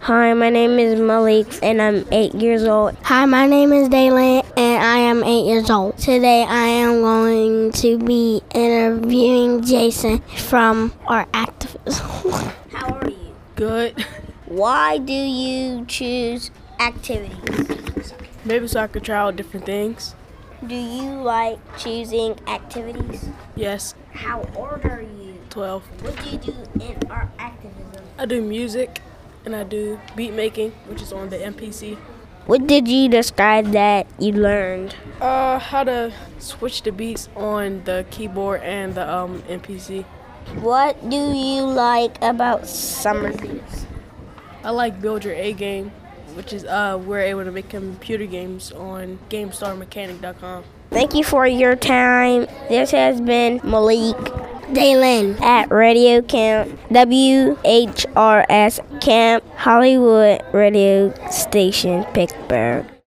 Hi, my name is Malik and I'm 8 years old. Hi, my name is Daylin and I am 8 years old. Today I am going to be interviewing Jason from our activism. How are you? Good. Why do you choose activities? Maybe so I could try out different things. Do you like choosing activities? Yes. How old are you? 12. What do you do in art activism? I do music and I do beat making, which is on the MPC. What did you describe that you learned? How to switch the beats on the keyboard and the MPC. What do you like about summer games? I like Build Your A Game, which is we're able to make computer games on GameStarMechanic.com. Thank you for your time. This has been Malik Daylin at Radio Camp, WHRS Camp, Hollywood Radio Station, Pittsburgh.